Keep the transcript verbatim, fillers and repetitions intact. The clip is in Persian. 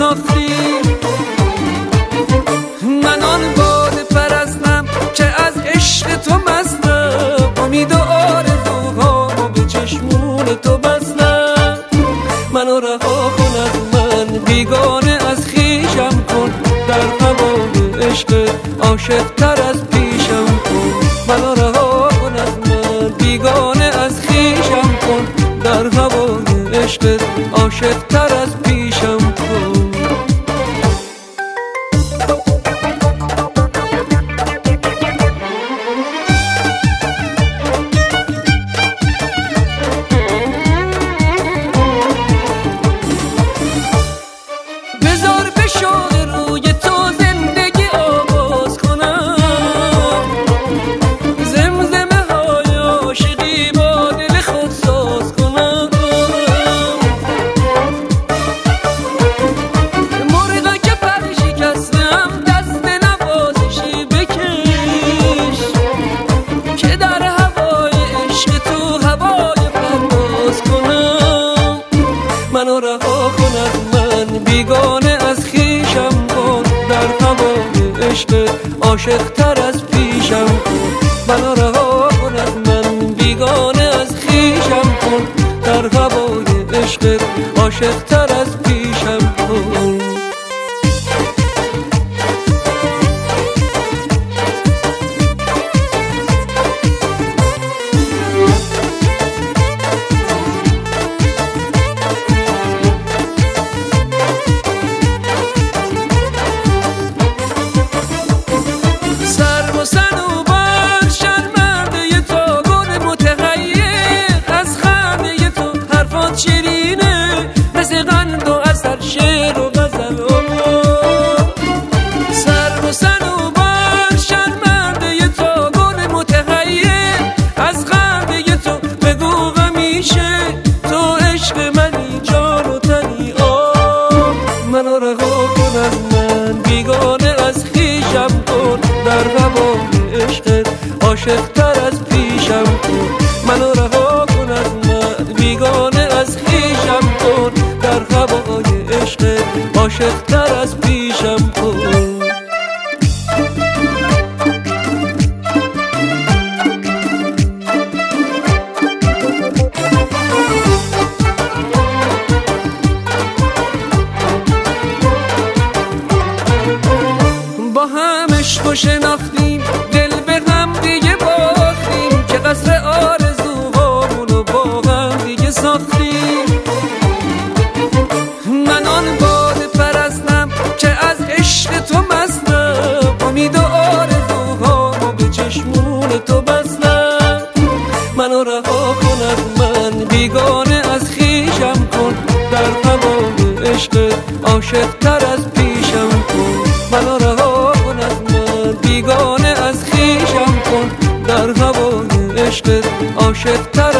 ساختی. من آن باده پرستم که از عشق تو مستم، امید و آرزوهامو به چشمون تو بستم. منو رها کن از من بیگانه از خویشم کن، در هوای عشق عاشق تر از پیشم کن. منو رها کن از من بیگانه از خویشم کن، در هوای عشق عاشق تر از پیشم کن. بذار به شوق روی تو زندگی آغاز کنم، زمزمه های عاشقی با دل خود ساز کنم. مرغا که پر شکستم دست نوازشی بکش، که در هوای عشق تو هوای پرواز کنم. منو رها کن از من بیگانه از خویشم کن، در هوای عشق عاشق تر از پیشم کن. منو رها کن از من بیگانه از خویشم کن، در هوای عشق عاشق تر از پیشم کن. شیرینه مثل قند و اثر شعر و غزل و سر و صنوبر شرمنده تا گل متحیر، از قلب تو بگو همیشه تو عشق منی جان و تنی. آه منو رها کن از من بیگانه از خویشم کن، در هوای عشق عاشق تر از پیشم کن. منو رها کن از من بیگانه از خویشم کن، در هوای عشق عاشق تر از پیشم کن. با هم عشق و شناختیم، دل به هم دیگه باختیم، که قصر آرزوهامونو با هم دیگه ساختیم. من آن باده پرستم که از عشق تو مستم، امید و آرزوهامو به چشمون تو بستم. منو رها کن از من بیگانه از خویشم کن، در هوای عشق عاشق تر از پیشم کن. منو رها کن از من بیگانه از خویشم کن، در هوای عشق عاشق تر